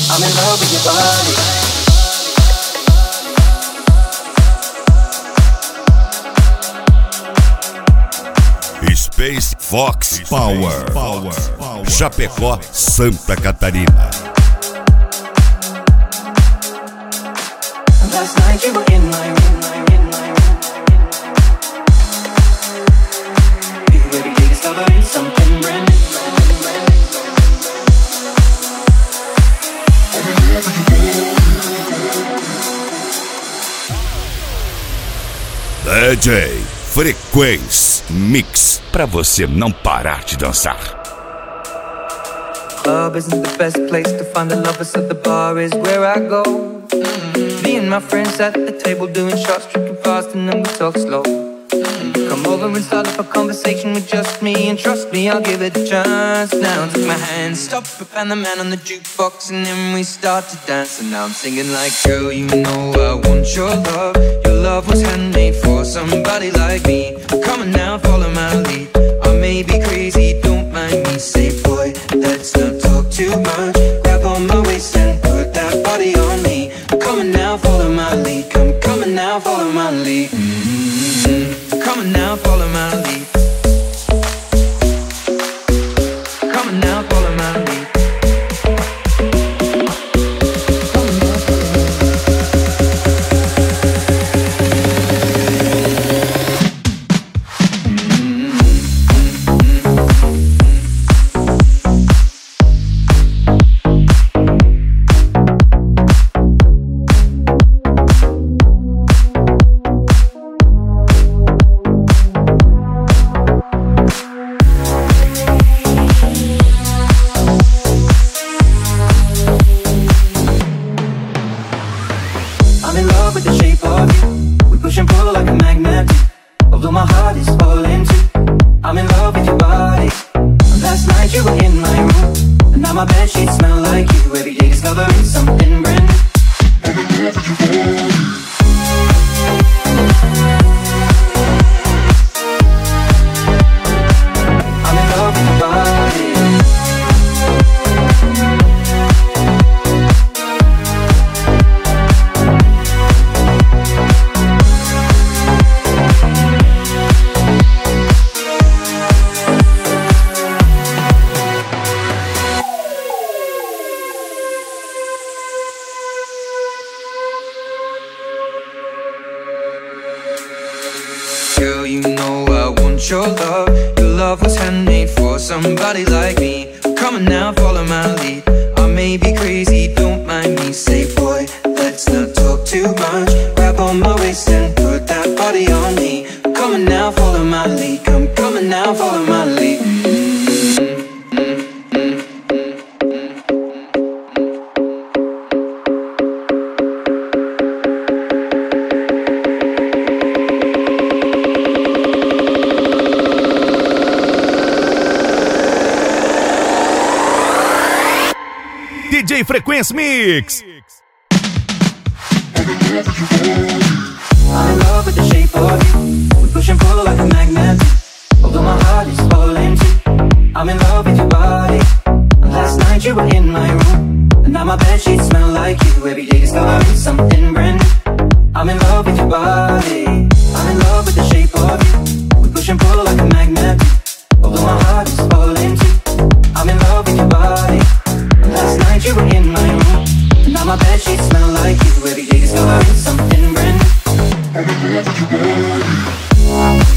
I'm in love with your body. Space Fox Power. Chapecó, Santa Catarina. Last night you were in my room. Every day discovering something brand new. DJ Frequência Mix, pra você não parar de dançar. Club isn't the best place to find the lovers, so the bar is where I go. Me and my friends at the table doing shots, drinking fast, and then we talk slow. Come over and start up a conversation with just me, and trust me, I'll give it a chance. Now take my hand, stop it, and the man on the jukebox, and then we start to dance. And now I'm singing like, girl, you know I want your love. Your love was handmade for somebody like me. Come on now, follow my lead. I may be crazy, don't mind me. Say, boy, let's not talk too much. Grab on my waist and put that body on me. Come on now, follow my lead. Come on now, follow my lead. Come on now, follow my lead. Come on now, follow my lead. Girl, you know I want your love. Your love was handmade for somebody like me. Come on now, follow my lead. I may be crazy, don't mind me. Say, boy, let's not talk too much. Grab on my waist and put that body on me. Come on now, follow my lead. Come on now, follow my lead. DJ Frequência Mix. I'm in love with the shape of you. We push and pull like a magnet. Although my heart is falling too. I'm in love with your body. Last night you were in my room, and now my bedsheets smell like you. Every day discovering something brand new. I'm in love with your body. I'm in love with the shape of you. We push and pull like a magnet. Although my heart is falling too. I'm in love with your body. Last night you were in my room, and now my bedsheets smell like you. Every day discovering something brand new. I'm in love with your body.